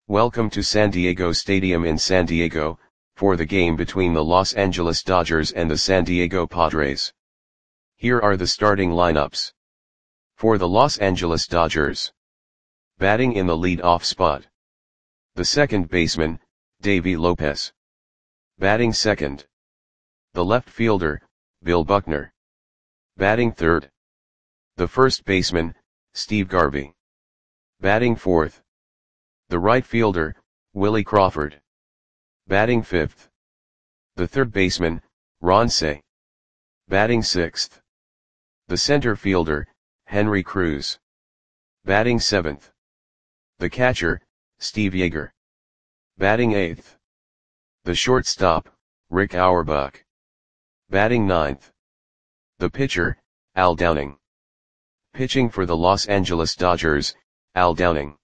Welcome to San Diego Stadium in San Diego, for the game between the Los Angeles Dodgers and the San Diego Padres. Here are the starting lineups. For the Los Angeles Dodgers. Batting in the lead-off spot. The second baseman, Davey Lopez. Batting second. The left fielder, Bill Buckner. Batting third. The first baseman, Steve Garvey. Batting fourth. The right fielder, Willie Crawford. Batting fifth. The third baseman, Ron Cey. Batting sixth. The center fielder, Henry Cruz. Batting seventh. The catcher, Steve Yeager. Batting eighth. The shortstop, Rick Auerbach. Batting ninth. The pitcher, Al Downing. Pitching for the Los Angeles Dodgers, Al Downing.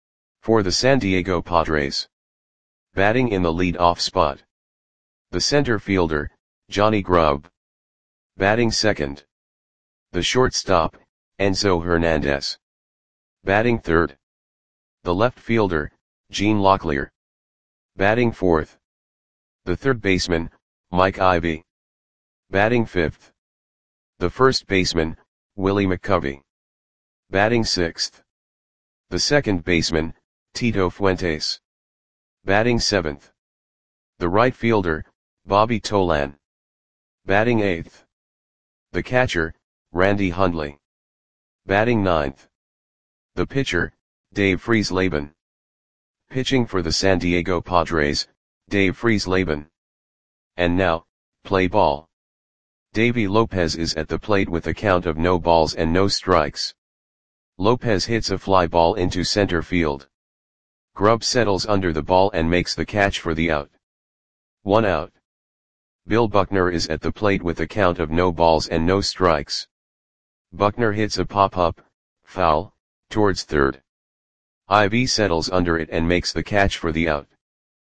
For the San Diego Padres. Batting in the lead-off spot. The center fielder, Johnny Grubb. Batting second. The shortstop, Enzo Hernandez. Batting third. The left fielder, Gene Locklear. Batting fourth. The third baseman, Mike Ivey. Batting fifth. The first baseman, Willie McCovey. Batting sixth. The second baseman, Tito Fuentes. Batting seventh. The right fielder, Bobby Tolan. Batting eighth. The catcher, Randy Hundley. Batting ninth. The pitcher, Dave Friesleben. Pitching for the San Diego Padres, Dave Friesleben. And now, play ball. Davey Lopez is at the plate with a count of no balls and no strikes. Lopez hits a fly ball into center field. Grubb settles under the ball and makes the catch for the out. 1 out. Bill Buckner is at the plate with a count of no balls and no strikes. Buckner hits a pop-up, foul, towards third. Ivey settles under it and makes the catch for the out.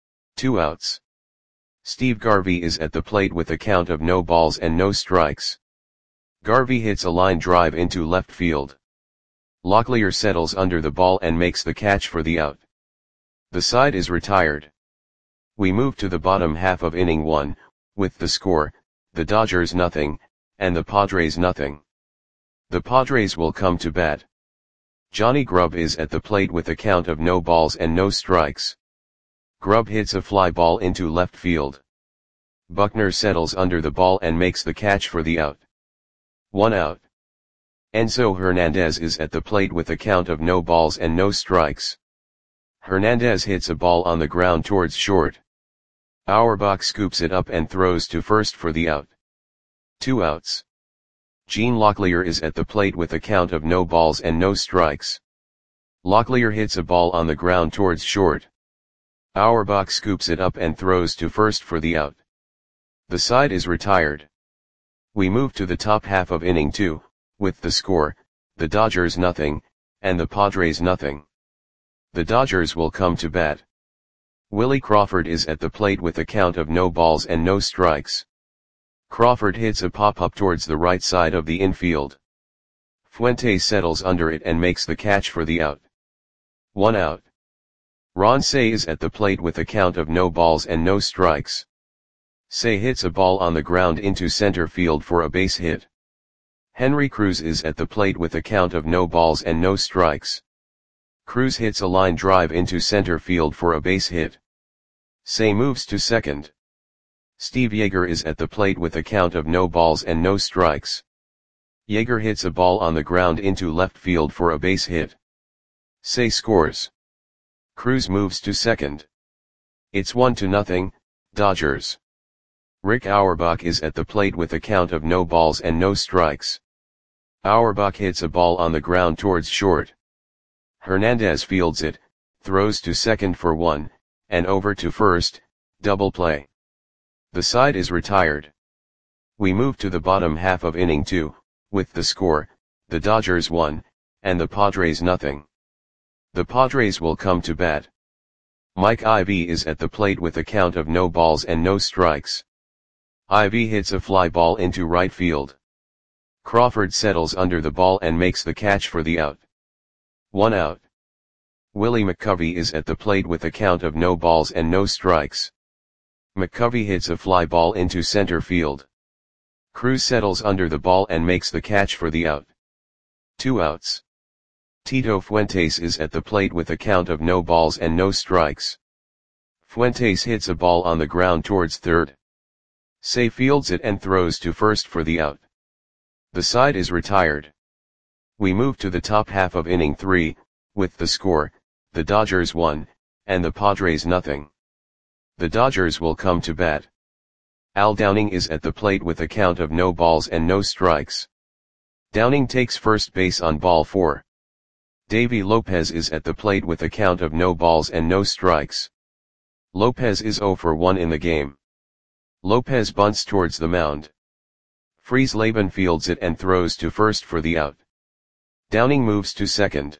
2 outs. Steve Garvey is at the plate with a count of no balls and no strikes. Garvey hits a line drive into left field. Locklear settles under the ball and makes the catch for the out. The side is retired. We move to the bottom half of inning 1, with the score, the Dodgers nothing, and the Padres nothing. The Padres will come to bat. Johnny Grubb is at the plate with a count of no balls and no strikes. Grubb hits a fly ball into left field. Buckner settles under the ball and makes the catch for the out. 1 out. Enzo Hernandez is at the plate with a count of no balls and no strikes. Hernandez hits a ball on the ground towards short. Auerbach scoops it up and throws to first for the out. 2 outs. Gene Locklear is at the plate with a count of no balls and no strikes. Locklear hits a ball on the ground towards short. Auerbach scoops it up and throws to first for the out. The side is retired. We move to the top half of inning 2, with the score, the Dodgers nothing, and the Padres nothing. The Dodgers will come to bat. Willie Crawford is at the plate with a count of no balls and no strikes. Crawford hits a pop-up towards the right side of the infield. Fuentes settles under it and makes the catch for the out. 1 out. Ron Cey is at the plate with a count of no balls and no strikes. Cey hits a ball on the ground into center field for a base hit. Henry Cruz is at the plate with a count of no balls and no strikes. Cruz hits a line drive into center field for a base hit. Cey moves to second. Steve Yeager is at the plate with a count of no balls and no strikes. Yeager hits a ball on the ground into left field for a base hit. Cey scores. Cruz moves to second. It's 1-0, Dodgers. Rick Auerbach is at the plate with a count of no balls and no strikes. Auerbach hits a ball on the ground towards short. Hernandez fields it, throws to second for 1, and over to first, double play. The side is retired. We move to the bottom half of inning 2, with the score, the Dodgers 1, and the Padres nothing. The Padres will come to bat. Mike Ivey is at the plate with a count of no balls and no strikes. Ivey hits a fly ball into right field. Crawford settles under the ball and makes the catch for the out. 1 out. Willie McCovey is at the plate with a count of no balls and no strikes. McCovey hits a fly ball into center field. Cruz settles under the ball and makes the catch for the out. 2 outs. Tito Fuentes is at the plate with a count of no balls and no strikes. Fuentes hits a ball on the ground towards third. Say fields it and throws to first for the out. The side is retired. We move to the top half of inning 3, with the score, the Dodgers 1, and the Padres nothing. The Dodgers will come to bat. Al Downing is at the plate with a count of no balls and no strikes. Downing takes first base on ball 4. Davy Lopez is at the plate with a count of no balls and no strikes. Lopez is 0 for 1 in the game. Lopez bunts towards the mound. Freese Laban fields it and throws to first for the out. Downing moves to second.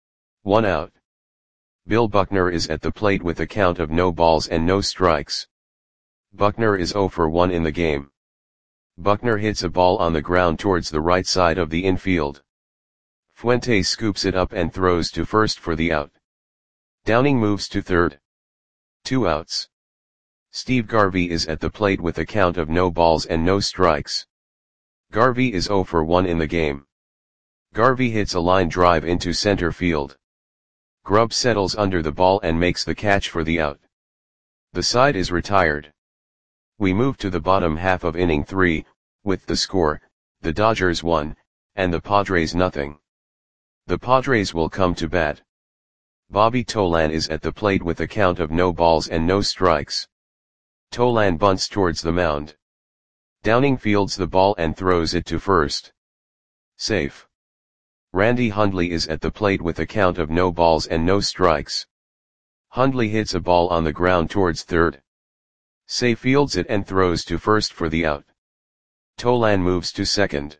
1 out. Bill Buckner is at the plate with a count of no balls and no strikes. Buckner is 0 for 1 in the game. Buckner hits a ball on the ground towards the right side of the infield. Fuentes scoops it up and throws to first for the out. Downing moves to third. 2 outs. Steve Garvey is at the plate with a count of no balls and no strikes. Garvey is 0 for 1 in the game. Garvey hits a line drive into center field. Grubb settles under the ball and makes the catch for the out. The side is retired. We move to the bottom half of inning 3, with the score, the Dodgers 1, and the Padres nothing. The Padres will come to bat. Bobby Tolan is at the plate with a count of no balls and no strikes. Tolan bunts towards the mound. Downing fields the ball and throws it to first. Safe. Randy Hundley is at the plate with a count of no balls and no strikes. Hundley hits a ball on the ground towards third. Say fields it and throws to first for the out. Tolan moves to second.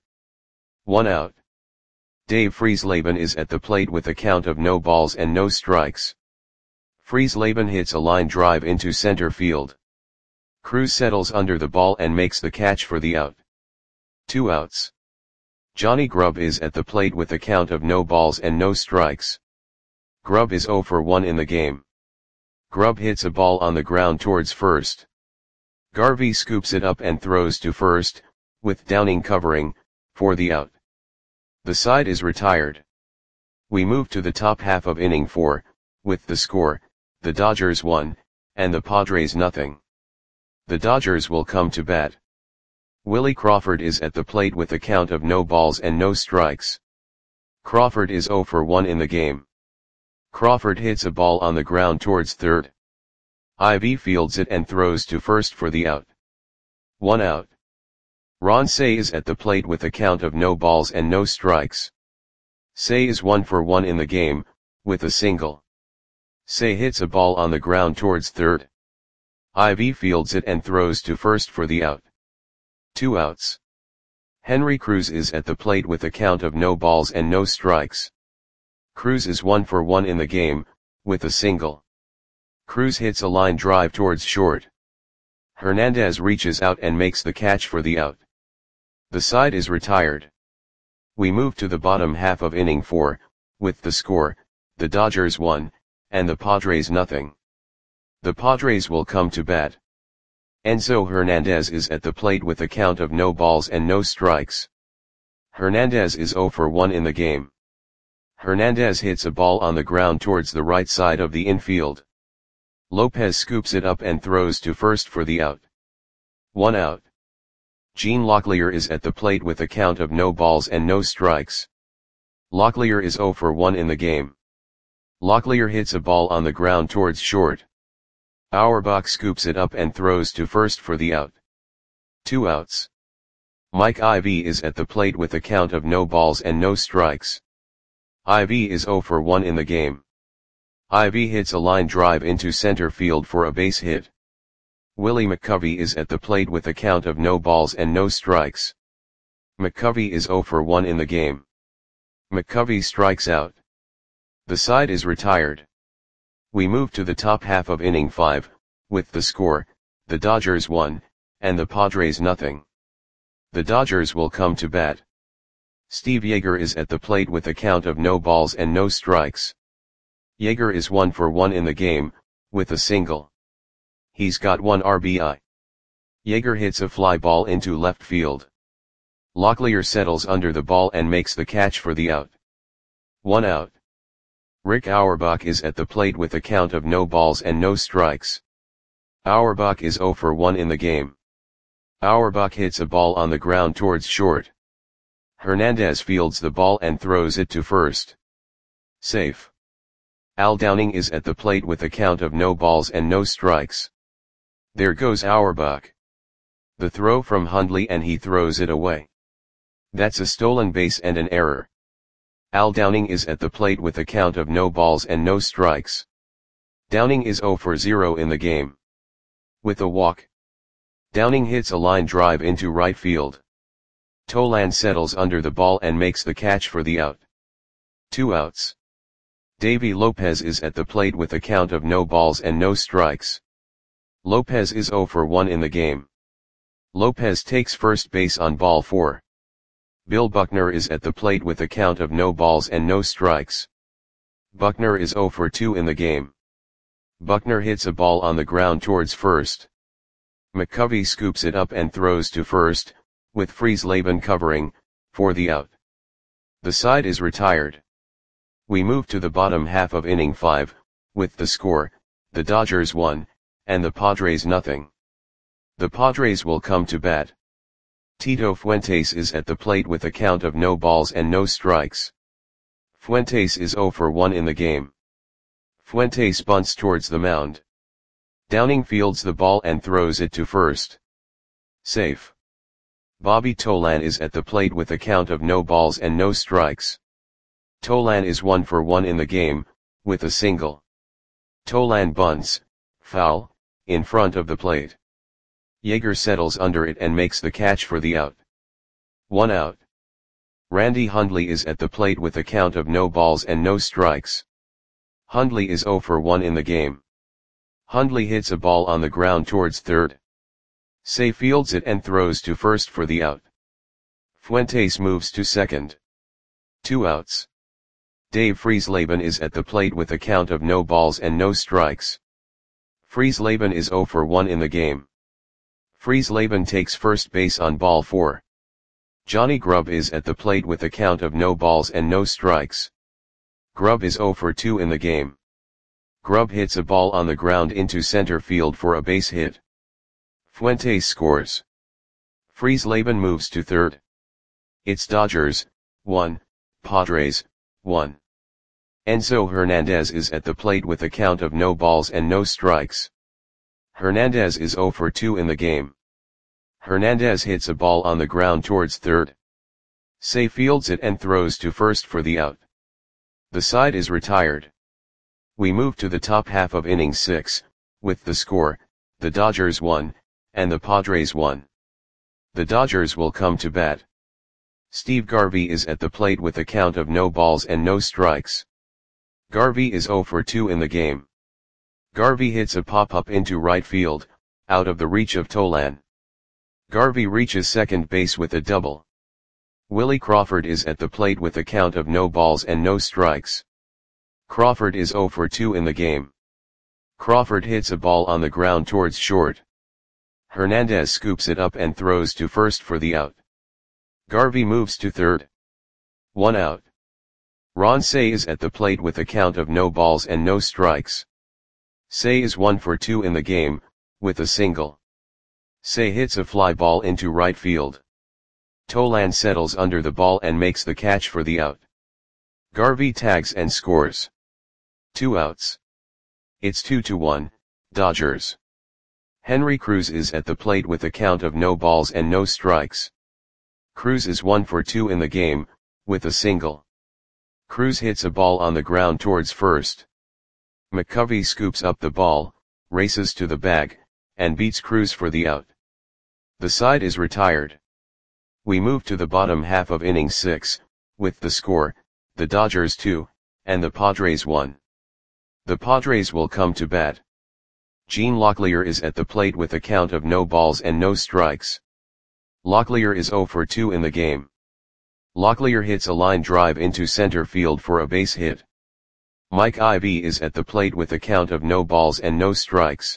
1 out. Dave Freese Laban is at the plate with a count of no balls and no strikes. Freese Laban hits a line drive into center field. Cruz settles under the ball and makes the catch for the out. 2 outs. Johnny Grubb is at the plate with a count of no balls and no strikes. Grubb is 0 for 1 in the game. Grubb hits a ball on the ground towards first. Garvey scoops it up and throws to first, with Downing covering, for the out. The side is retired. We move to the top half of inning 4, with the score, the Dodgers 1, and the Padres nothing. The Dodgers will come to bat. Willie Crawford is at the plate with a count of no balls and no strikes. Crawford is 0 for 1 in the game. Crawford hits a ball on the ground towards third. Ivy fields it and throws to first for the out. 1 out. Ron Cey is at the plate with a count of no balls and no strikes. Cey is 1 for 1 in the game, with a single. Cey hits a ball on the ground towards third. Ivy fields it and throws to first for the out. 2 outs. Henry Cruz is at the plate with a count of no balls and no strikes. Cruz is 1 for 1 in the game, with a single. Cruz hits a line drive towards short. Hernandez reaches out and makes the catch for the out. The side is retired. We move to the bottom half of inning 4, with the score, the Dodgers 1, and the Padres nothing. The Padres will come to bat. Enzo Hernandez is at the plate with a count of no balls and no strikes. Hernandez is 0 for 1 in the game. Hernandez hits a ball on the ground towards the right side of the infield. Lopez scoops it up and throws to first for the out. 1 out. Gene Locklear is at the plate with a count of no balls and no strikes. Locklear is 0 for 1 in the game. Locklear hits a ball on the ground towards short. Auerbach scoops it up and throws to first for the out. 2 outs. Mike Ivy is at the plate with a count of no balls and no strikes. Ivy is 0 for 1 in the game. Ivy hits a line drive into center field for a base hit. Willie McCovey is at the plate with a count of no balls and no strikes. McCovey is 0 for 1 in the game. McCovey strikes out. The side is retired. We move to the top half of inning 5, with the score, the Dodgers 1, and the Padres nothing. The Dodgers will come to bat. Steve Yeager is at the plate with a count of no balls and no strikes. Yeager is 1 for 1 in the game, with a single. He's got 1 RBI. Yeager hits a fly ball into left field. Locklear settles under the ball and makes the catch for the out. 1 out. Rick Auerbach is at the plate with a count of no balls and no strikes. Auerbach is 0 for 1 in the game. Auerbach hits a ball on the ground towards short. Hernandez fields the ball and throws it to first. Safe. Al Downing is at the plate with a count of no balls and no strikes. There goes Auerbach. The throw from Hundley and he throws it away. That's a stolen base and an error. Al Downing is at the plate with a count of no balls and no strikes. Downing is 0 for 0 in the game. With a walk. Downing hits a line drive into right field. Tolan settles under the ball and makes the catch for the out. 2 outs. Davy Lopez is at the plate with a count of no balls and no strikes. Lopez is 0 for 1 in the game. Lopez takes first base on ball 4. Bill Buckner is at the plate with a count of no balls and no strikes. Buckner is 0 for 2 in the game. Buckner hits a ball on the ground towards first. McCovey scoops it up and throws to first, with Friesleben covering, for the out. The side is retired. We move to the bottom half of inning 5, with the score, the Dodgers 1, and the Padres nothing. The Padres will come to bat. Tito Fuentes is at the plate with a count of no balls and no strikes. Fuentes is 0 for 1 in the game. Fuentes bunts towards the mound. Downing fields the ball and throws it to first. Safe. Bobby Tolan is at the plate with a count of no balls and no strikes. Tolan is 1 for 1 in the game, with a single. Tolan bunts, foul, in front of the plate. Yeager settles under it and makes the catch for the out. 1 out. Randy Hundley is at the plate with a count of no balls and no strikes. Hundley is 0 for 1 in the game. Hundley hits a ball on the ground towards third. Say fields it and throws to first for the out. Fuentes moves to second. 2 outs. Dave Friesleben is at the plate with a count of no balls and no strikes. Friesleben is 0 for 1 in the game. Friesleben takes first base on ball 4. Johnny Grubb is at the plate with a count of no balls and no strikes. Grubb is 0 for 2 in the game. Grubb hits a ball on the ground into center field for a base hit. Fuentes scores. Friesleben moves to third. It's Dodgers, 1, Padres, 1. Enzo Hernandez is at the plate with a count of no balls and no strikes. Hernandez is 0 for 2 in the game. Hernandez hits a ball on the ground towards third. Say fields it and throws to first for the out. The side is retired. We move to the top half of inning 6, with the score, the Dodgers 1, and the Padres 1. The Dodgers will come to bat. Steve Garvey is at the plate with a count of no balls and no strikes. Garvey is 0 for 2 in the game. Garvey hits a pop-up into right field, out of the reach of Tolan. Garvey reaches second base with a double. Willie Crawford is at the plate with a count of no balls and no strikes. Crawford is 0 for 2 in the game. Crawford hits a ball on the ground towards short. Hernandez scoops it up and throws to first for the out. Garvey moves to third. 1 out. Ron Cey is at the plate with a count of no balls and no strikes. Cey is 1 for 2 in the game, with a single. Cey hits a fly ball into right field. Tolan settles under the ball and makes the catch for the out. Garvey tags and scores. 2 outs. It's 2-1, Dodgers. Henry Cruz is at the plate with a count of no balls and no strikes. Cruz is 1 for 2 in the game, with a single. Cruz hits a ball on the ground towards first. McCovey scoops up the ball, races to the bag, and beats Cruz for the out. The side is retired. We move to the bottom half of inning 6, with the score, the Dodgers 2, and the Padres 1. The Padres will come to bat. Gene Locklear is at the plate with a count of no balls and no strikes. Locklear is 0 for 2 in the game. Locklear hits a line drive into center field for a base hit. Mike Ivy is at the plate with a count of no balls and no strikes.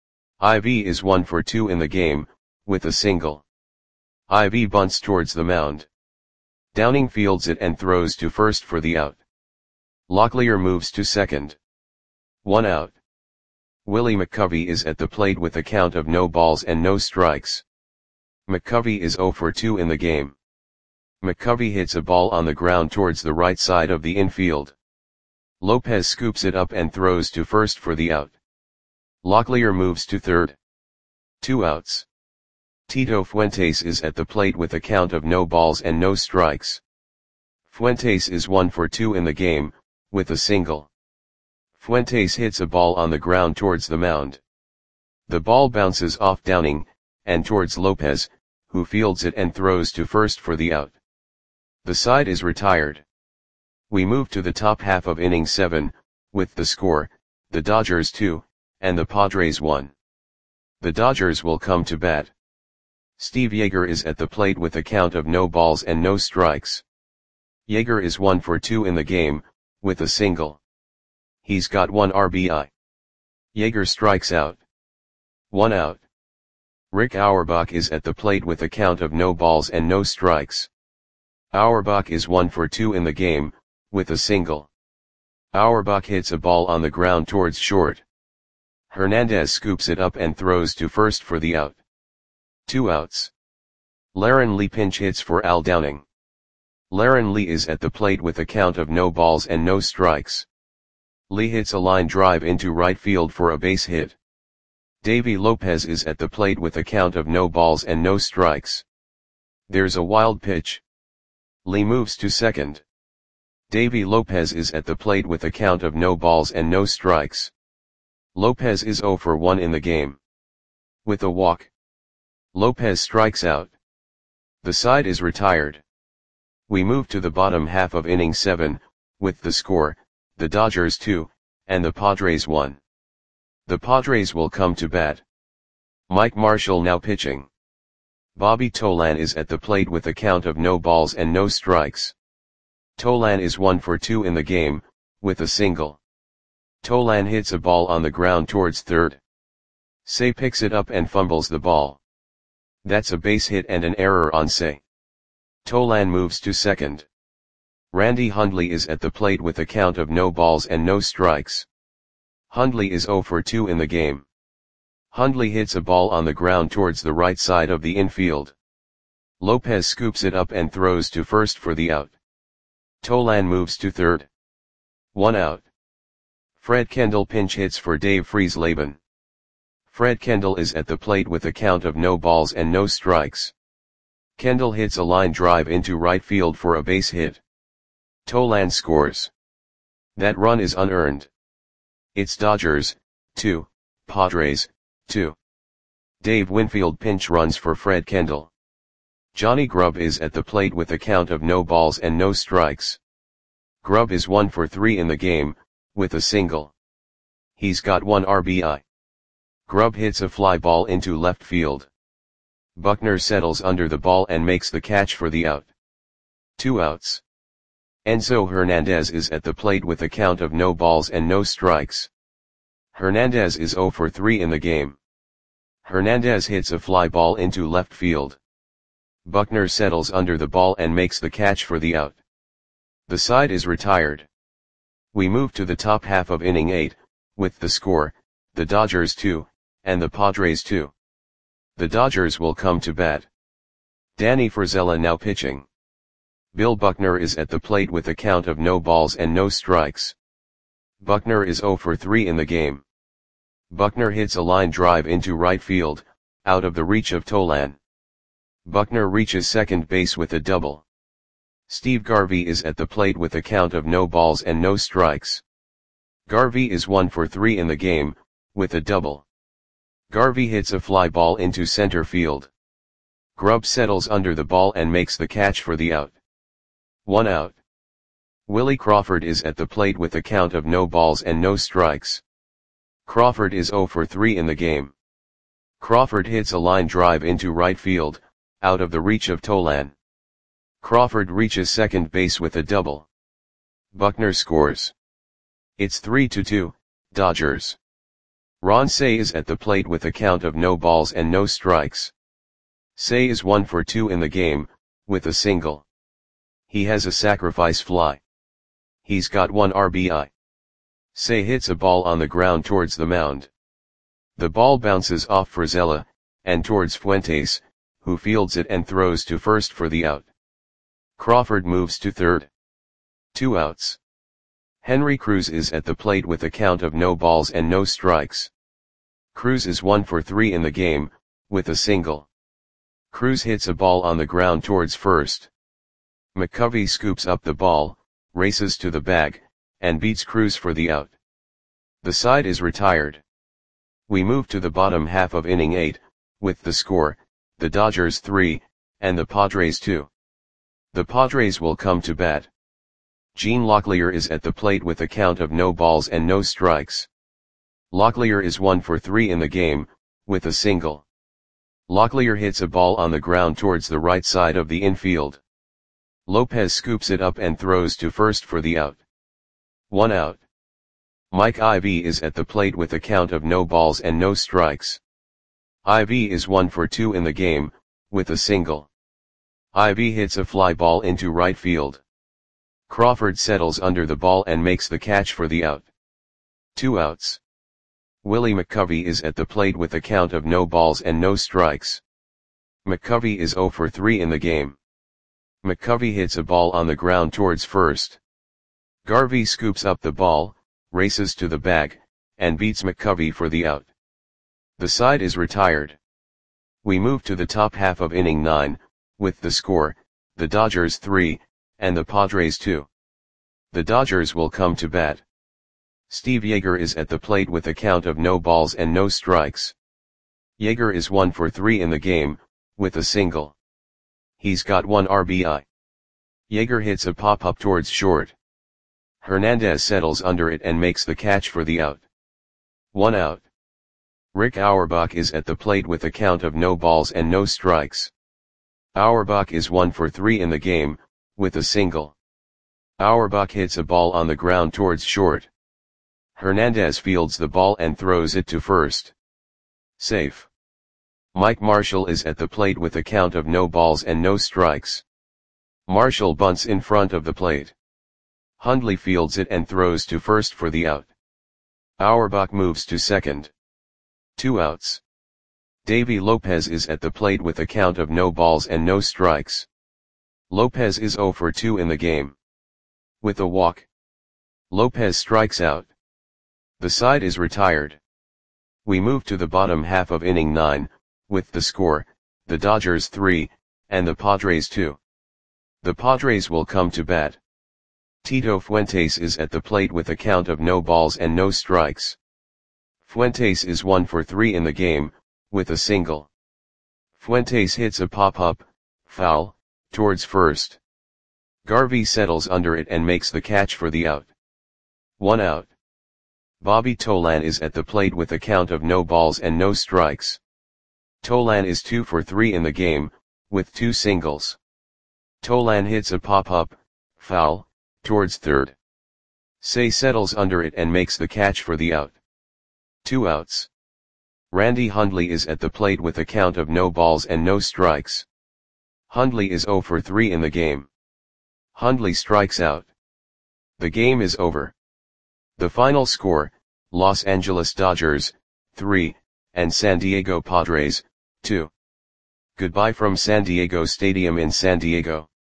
Ivy is 1 for 2 in the game, with a single. Ivy bunts towards the mound. Downing fields it and throws to first for the out. Locklear moves to second. 1 out. Willie McCovey is at the plate with a count of no balls and no strikes. McCovey is 0 for 2 in the game. McCovey hits a ball on the ground towards the right side of the infield. Lopez scoops it up and throws to first for the out. Locklear moves to third. 2 outs. Tito Fuentes is at the plate with a count of no balls and no strikes. Fuentes is 1 for 2 in the game, with a single. Fuentes hits a ball on the ground towards the mound. The ball bounces off Downing, and towards Lopez, who fields it and throws to first for the out. The side is retired. We move to the top half of inning 7, with the score, the Dodgers 2, and the Padres 1. The Dodgers will come to bat. Steve Yeager is at the plate with a count of no balls and no strikes. Yeager is 1 for 2 in the game, with a single. He's got 1 RBI. Yeager strikes out. 1 out. Rick Auerbach is at the plate with a count of no balls and no strikes. Auerbach is 1 for 2 in the game, with a single. Auerbach hits a ball on the ground towards short. Hernandez scoops it up and throws to first for the out. 2 outs. Laren Lee pinch hits for Al Downing. Laren Lee is at the plate with a count of no balls and no strikes. Lee hits a line drive into right field for a base hit. Davy Lopez is at the plate with a count of no balls and no strikes. There's a wild pitch. Lee moves to second. Davy Lopez is at the plate with a count of no balls and no strikes. Lopez is 0 for 1 in the game. With a walk. Lopez strikes out. The side is retired. We move to the bottom half of inning 7, with the score, the Dodgers 2, and the Padres 1. The Padres will come to bat. Mike Marshall now pitching. Bobby Tolan is at the plate with a count of no balls and no strikes. Tolan is 1 for 2 in the game, with a single. Tolan hits a ball on the ground towards third. Say picks it up and fumbles the ball. That's a base hit and an error on Say. Tolan moves to second. Randy Hundley is at the plate with a count of no balls and no strikes. Hundley is 0 for 2 in the game. Hundley hits a ball on the ground towards the right side of the infield. Lopez scoops it up and throws to first for the out. Tolan moves to third. 1 out. Fred Kendall pinch hits for Dave Friesleben. Fred Kendall is at the plate with a count of no balls and no strikes. Kendall hits a line drive into right field for a base hit. Tolan scores. That run is unearned. It's Dodgers 2, Padres 2. Dave Winfield pinch runs for Fred Kendall. Johnny Grubb is at the plate with a count of no balls and no strikes. Grubb is 1 for 3 in the game, with a single. He's got 1 RBI. Grubb hits a fly ball into left field. Buckner settles under the ball and makes the catch for the out. 2 outs. Enzo Hernandez is at the plate with a count of no balls and no strikes. Hernandez is 0 for 3 in the game. Hernandez hits a fly ball into left field. Buckner settles under the ball and makes the catch for the out. The side is retired. We move to the top half of inning 8, with the score, the Dodgers 2, and the Padres 2. The Dodgers will come to bat. Danny Frisella now pitching. Bill Buckner is at the plate with a count of no balls and no strikes. Buckner is 0 for 3 in the game. Buckner hits a line drive into right field, out of the reach of Tolan. Buckner reaches second base with a double. Steve Garvey is at the plate with a count of no balls and no strikes. Garvey is 1 for 3 in the game, with a double. Garvey hits a fly ball into center field. Grubb settles under the ball and makes the catch for the out. 1 out. Willie Crawford is at the plate with a count of no balls and no strikes. Crawford is 0 for 3 in the game. Crawford hits a line drive into right field, out of the reach of Tolan. Crawford reaches second base with a double. Buckner scores. It's 3-2, Dodgers. Ron Cey is at the plate with a count of no balls and no strikes. Cey is 1 for 2 in the game, with a single. He has a sacrifice fly. He's got 1 RBI. Cey hits a ball on the ground towards the mound. The ball bounces off Frizella, and towards Fuentes, who fields it and throws to first for the out. Crawford moves to third. 2 outs. Henry Cruz is at the plate with a count of no balls and no strikes. Cruz is 1 for 3 in the game, with a single. Cruz hits a ball on the ground towards first. McCovey scoops up the ball, races to the bag, and beats Cruz for the out. The side is retired. We move to the bottom half of inning 8, with the score, the Dodgers 3, and the Padres 2. The Padres will come to bat. Gene Locklear is at the plate with a count of no balls and no strikes. Locklear is 1 for 3 in the game, with a single. Locklear hits a ball on the ground towards the right side of the infield. Lopez scoops it up and throws to first for the out. 1 out. Mike Ivy is at the plate with a count of no balls and no strikes. Ivy is 1 for 2 in the game, with a single. Ivy hits a fly ball into right field. Crawford settles under the ball and makes the catch for the out. 2 outs. Willie McCovey is at the plate with a count of no balls and no strikes. McCovey is 0 for 3 in the game. McCovey hits a ball on the ground towards first. Garvey scoops up the ball, races to the bag, and beats McCovey for the out. The side is retired. We move to the top half of inning 9, with the score, the Dodgers 3, and the Padres 2. The Dodgers will come to bat. Steve Yeager is at the plate with a count of no balls and no strikes. Yeager is 1 for 3 in the game, with a single. He's got 1 RBI. Yeager hits a pop-up towards short. Hernandez settles under it and makes the catch for the out. 1 out. Rick Auerbach is at the plate with a count of no balls and no strikes. Auerbach is 1 for 3 in the game, with a single. Auerbach hits a ball on the ground towards short. Hernandez fields the ball and throws it to first. Safe. Mike Marshall is at the plate with a count of no balls and no strikes. Marshall bunts in front of the plate. Hundley fields it and throws to first for the out. Auerbach moves to second. 2 outs. Davy Lopez is at the plate with a count of no balls and no strikes. Lopez is 0 for 2 in the game. With a walk. Lopez strikes out. The side is retired. We move to the bottom half of inning 9, with the score, the Dodgers 3, and the Padres 2. The Padres will come to bat. Tito Fuentes is at the plate with a count of no balls and no strikes. Fuentes is 1 for 3 in the game, with a single. Fuentes hits a pop-up, foul, towards first. Garvey settles under it and makes the catch for the out. 1 out. Bobby Tolan is at the plate with a count of no balls and no strikes. Tolan is 2 for 3 in the game, with 2 singles. Tolan hits a pop-up, foul, towards third. Cey settles under it and makes the catch for the out. 2 outs. Randy Hundley is at the plate with a count of no balls and no strikes. Hundley is 0 for 3 in the game. Hundley strikes out. The game is over. The final score, Los Angeles Dodgers, 3, and San Diego Padres, 2. Goodbye from San Diego Stadium in San Diego.